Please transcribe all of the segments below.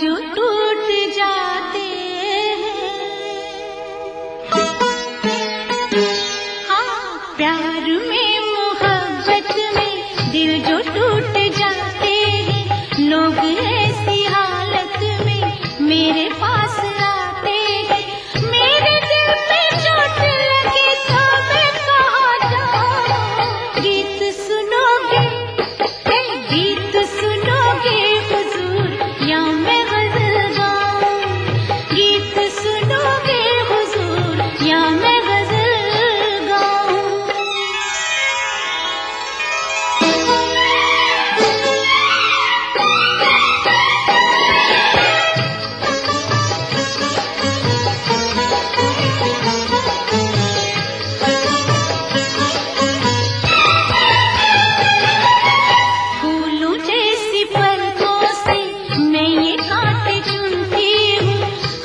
जो टूट जाते हैं। हाँ, प्यार में मोहब्बत में दिल जो टूट जाते हैं, लोग ऐसी हालत में मेरे पास आते हैं। मेरे दिल पे चोट लगी तो मैं कहाँ जाऊं? गीत सुनोगे, गीत सुनोगे हुजूर, या मैं गजल गाऊं? गीत सुनोगे हुजूर, या मैं गजल गाऊं? फूलों जैसी पलकों से मैं ये कांटे चुनती हूँ।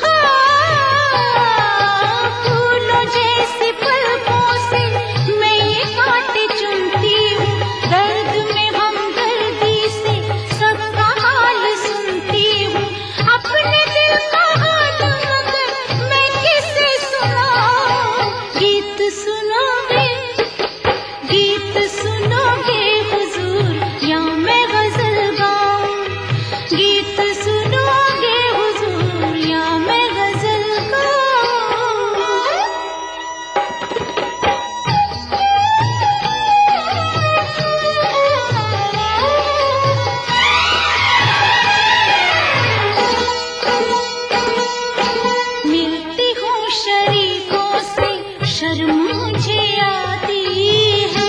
हाँ, फूलों जैसी पलकों से मैं ये कांटे चुनती हूँ। दर्द में हमदर्दी से सबका हाल सुनती हूँ। अपने दिल का हाल मगर मैं किसे सुनाऊं? गीत सुनोगे, गीत सुनोगे हुजूर, या मैं गजल गाऊं? गीत सुनोगे हुजूर, या मैं गजल गाऊं? मिलती हूँ शरीकों से, शर्म मुझे आती है।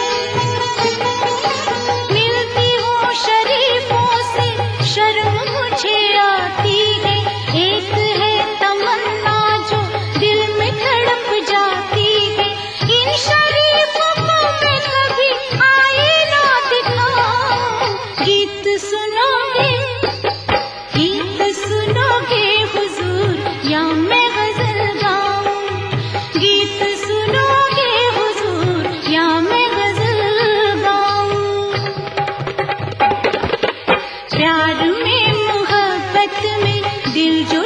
मिलती हूँ शरीफों से, शर्म मुझे आती है। एक है तमन्ना जो दिल में तड़प जाती है, इन शरीफों को मैं कभी आईना दिखाऊं? गीत सुनोगे, गीत सुनोगे हुजूर, या मैं गजल गाऊं? गीत सुनोगे हुजूर, या मैं गजल गाऊं? प्यार में मोहब्बत में दिल जो